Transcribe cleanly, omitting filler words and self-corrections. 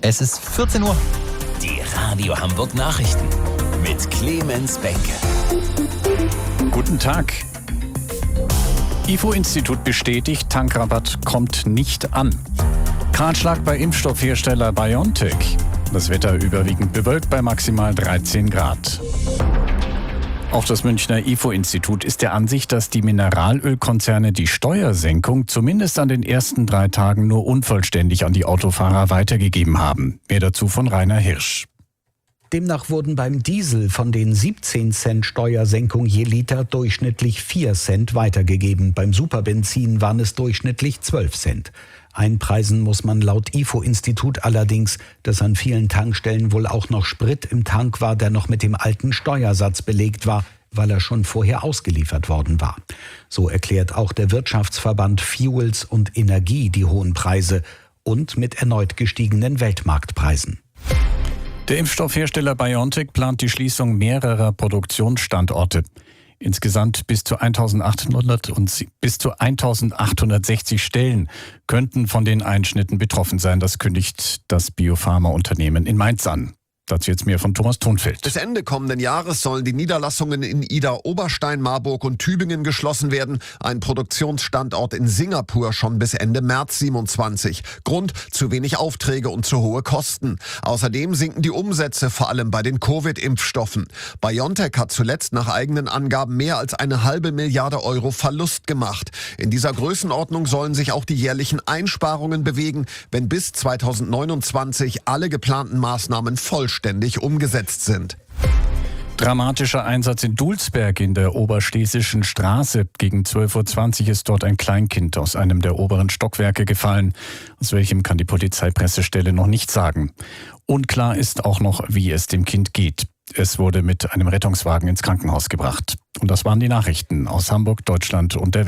Es ist 14 Uhr. Die Radio Hamburg Nachrichten mit Clemens Benke. Guten Tag. IFO-Institut bestätigt, Tankrabatt kommt nicht an. Kahlschlag bei Impfstoffhersteller BioNTech. Das Wetter überwiegend bewölkt bei maximal 13 Grad. Auch das Münchner IFO-Institut ist der Ansicht, dass die Mineralölkonzerne die Steuersenkung zumindest an den ersten 3 Tagen nur unvollständig an die Autofahrer weitergegeben haben. Mehr dazu von Rainer Hirsch. Demnach wurden beim Diesel von den 17 Cent Steuersenkung je Liter durchschnittlich 4 Cent weitergegeben. Beim Superbenzin waren es durchschnittlich 12 Cent. Einpreisen muss man laut IFO-Institut allerdings, dass an vielen Tankstellen wohl auch noch Sprit im Tank war, der noch mit dem alten Steuersatz belegt war, weil er schon vorher ausgeliefert worden war. So erklärt auch der Wirtschaftsverband Fuels und Energie die hohen Preise und mit erneut gestiegenen Weltmarktpreisen. Der Impfstoffhersteller BioNTech plant die Schließung mehrerer Produktionsstandorte. Insgesamt bis zu 1860 Stellen könnten von den Einschnitten betroffen sein. Das kündigt das Biopharma-Unternehmen in Mainz an. Dazu jetzt mehr von Thomas Thunfeld. Bis Ende kommenden Jahres sollen die Niederlassungen in Ida, Oberstein, Marburg und Tübingen geschlossen werden. Ein Produktionsstandort in Singapur schon bis Ende März 27. Grund: zu wenig Aufträge und zu hohe Kosten. Außerdem sinken die Umsätze, vor allem bei den Covid-Impfstoffen. BioNTech hat zuletzt nach eigenen Angaben mehr als 1,5 Milliarde Euro Verlust gemacht. In dieser Größenordnung sollen sich auch die jährlichen Einsparungen bewegen, wenn bis 2029 alle geplanten Maßnahmen vollständig umgesetzt sind. Dramatischer Einsatz in Dulsberg in der Oberschlesischen Straße. Gegen 12.20 Uhr ist dort ein Kleinkind aus einem der oberen Stockwerke gefallen. Aus welchem kann die Polizeipressestelle noch nicht sagen. Unklar ist auch noch, wie es dem Kind geht. Es wurde mit einem Rettungswagen ins Krankenhaus gebracht. Und das waren die Nachrichten aus Hamburg, Deutschland und der Welt.